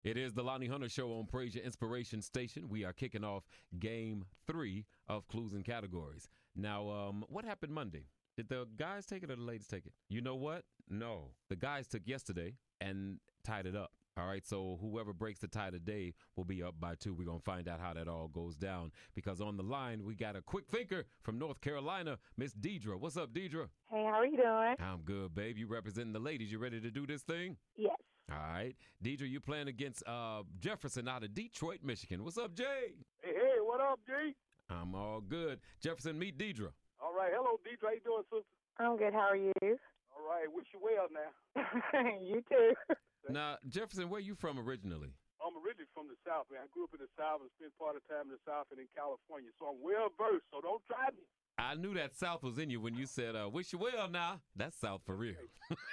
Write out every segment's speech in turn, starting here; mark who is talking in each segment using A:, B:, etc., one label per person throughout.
A: It is the Lonnie Hunter Show on Praise Your Inspiration Station. We are kicking off game 3 of Clues and Categories. Now, what happened Monday? Did the guys take it or the ladies take it? You know what? No. The guys took yesterday and tied it up. All right, so whoever breaks the tie today will be up by 2. We're going to find out how that all goes down because on the line, we got a quick thinker from North Carolina, Miss Deidre. What's up, Deidre?
B: Hey, how are you doing?
A: I'm good, babe. You representing the ladies. You ready to do this thing?
B: Yes.
A: All right. Deidre, you playing against Jefferson out of Detroit, Michigan. What's up, Jay?
C: Hey, what up, G?
A: I'm all good. Jefferson, meet Deidre.
C: All right, hello, Deidre. How you doing, sister?
B: I'm good. How are you?
C: All right, wish you well now.
B: You too.
A: Now, Jefferson, where you from originally?
C: I'm originally from the South, man. I grew up in the South and spent part of the time in the South and in California, so I'm well versed, so don't try me.
A: I knew that South was in you when you said, wish you well now. That's South for real.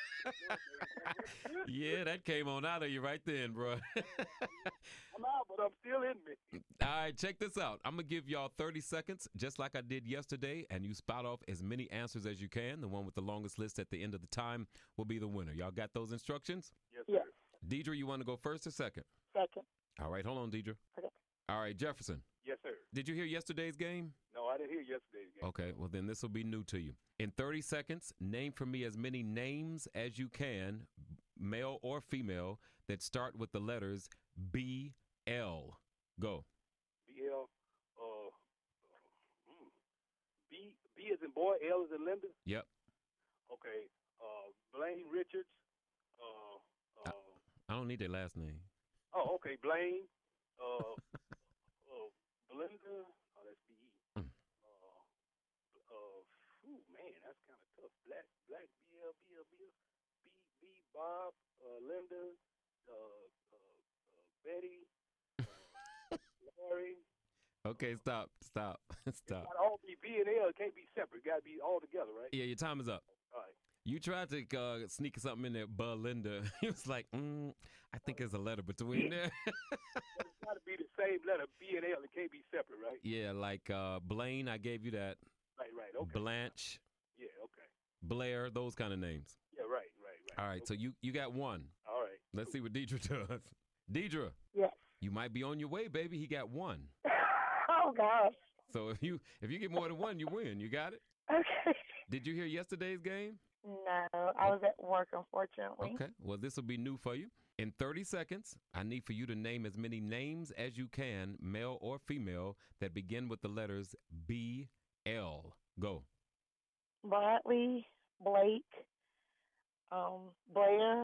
A: Yeah, that came on out of you right then, bro.
C: I'm out, but I'm still in me.
A: All right, check this out. I'm going to give y'all 30 seconds, just like I did yesterday, and you spout off as many answers as you can. The one with the longest list at the end of the time will be the winner. Y'all got those instructions?
C: Yes,
B: Yes.
C: sir.
A: Deidre, you want to go first or second?
B: Second.
A: All right, hold on, Deidre.
B: Okay.
A: All right, Jefferson,
C: Yes, sir.
A: did you hear yesterday's game?
C: No, I didn't hear yesterday's game.
A: Okay, well, then this will be new to you. In 30 seconds, name for me as many names as you can, male or female, that start with the letters B-L. Go.
C: BL, B is in boy, L is in Linda.
A: Yep.
C: Okay, Blaine Richards.
A: I don't need their last name.
C: Oh, okay, Blaine. Belinda. Oh, that's B-E.
A: Mm.
C: Man, that's kind of tough. Black, BL, B, Bob, Linda, Betty, Larry.
A: Okay, stop. Stop.
C: Gotta all be B and L. It can't be separate. Gotta be all together, right?
A: Yeah, your time is up.
C: All right.
A: You tried to sneak something in there, Belinda. He was like, I think there's a letter between there.
C: But it's gotta be the same letter, B and L. It can't be separate, right?
A: Yeah, like Blaine, I gave you that.
C: Right. Okay.
A: Blanche,
C: Yeah. Okay.
A: Blair, those kind of names.
C: Yeah. Right.
A: All right, so you got one.
C: All right.
A: Let's see what Deidre does. Deidre,
B: Yes.
A: you might be on your way, baby. He got one.
B: Oh gosh.
A: So if you get more than one, you win. You got it?
B: Okay.
A: Did you hear yesterday's game?
B: No, I was at work, unfortunately.
A: Okay. Well, this will be new for you. In 30 seconds, I need for you to name as many names as you can, male or female, that begin with the letters B-L. Go.
B: Bradley, Blake, Blair.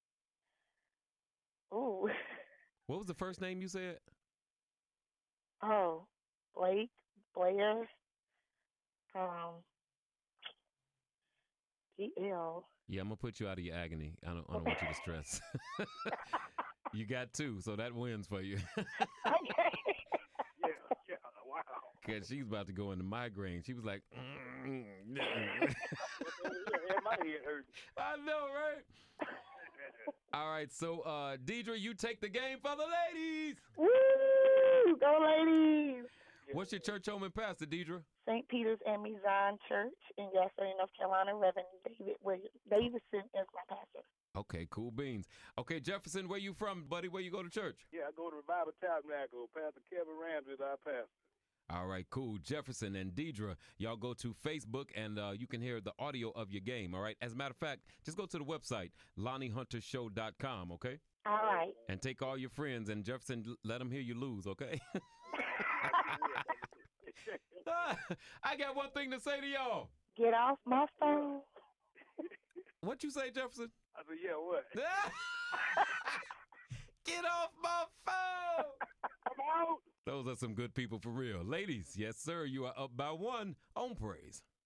B: Ooh.
A: What was the first name you said?
B: Oh, Blake, Blair, G-L.
A: Yeah, I'm going to put you out of your agony. I don't want you to stress. You got 2, so that wins for you.
B: Okay.
C: Yeah. Wow.
A: Because she's about to go into migraine. She was like,
C: Yeah, my head hurts.
A: I know, right? All right, so Deidre, you take the game for the ladies.
B: Woo! Go ladies!
A: What's your church home and pastor, Deidre?
B: St. Peter's and Mizan Church in Gastonia, North Carolina. Reverend Davidson is my pastor.
A: Okay, cool beans. Okay, Jefferson, where you from, buddy? Where you go to church?
C: Yeah, I go to Revival Tabernacle. Pastor Kevin Ramsey is our pastor.
A: All right, cool. Jefferson and Deidre, y'all go to Facebook and you can hear the audio of your game, all right? As a matter of fact, just go to the website, LonnieHunterShow.com, okay?
B: All right.
A: And take all your friends, and Jefferson, let them hear you lose, okay? I got one thing to say to y'all.
B: Get off my phone.
A: What you say, Jefferson?
C: I said, yeah, what?
A: Get off my phone!
C: I'm out.
A: Those are some good people for real. Ladies, yes, sir, you are up by 1 on Praise.